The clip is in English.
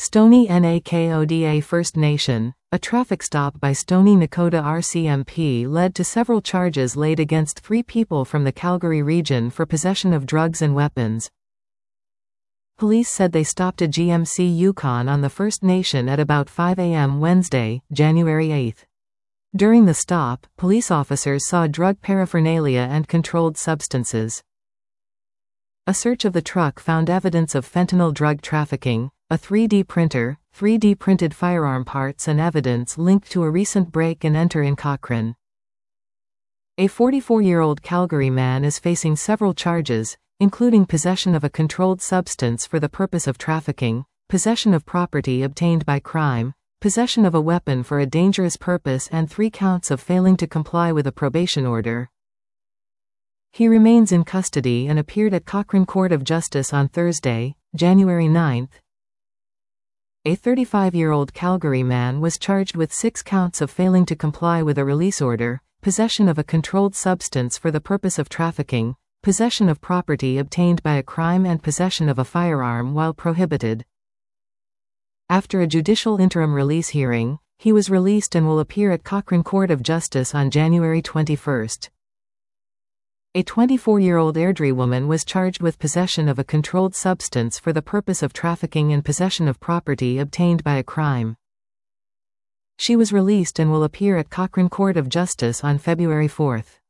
Stoney Nakoda First Nation. A traffic stop by Stoney Nakoda RCMP led to several charges laid against 3 people from the Calgary region for possession of drugs and weapons. Police said they stopped a GMC Yukon on the First Nation at about 5 a.m. Wednesday, January 8. During the stop, police officers saw drug paraphernalia and controlled substances. A search of the truck found evidence of fentanyl drug trafficking, a 3D printer, 3D printed firearm parts and evidence linked to a recent break-and-enter in Cochrane. A 44-year-old Calgary man is facing several charges, including possession of a controlled substance for the purpose of trafficking, possession of property obtained by crime, possession of a weapon for a dangerous purpose and 3 counts of failing to comply with a probation order. He remains in custody and appeared at Cochrane Court of Justice on Thursday, January 9. A 35-year-old Calgary man was charged with 6 counts of failing to comply with a release order, possession of a controlled substance for the purpose of trafficking, possession of property obtained by a crime and possession of a firearm while prohibited. After a judicial interim release hearing, he was released and will appear at Cochrane Court of Justice on January 21. A 24-year-old Airdrie woman was charged with possession of a controlled substance for the purpose of trafficking and possession of property obtained by a crime. She was released and will appear at Cochrane Court of Justice on February 4.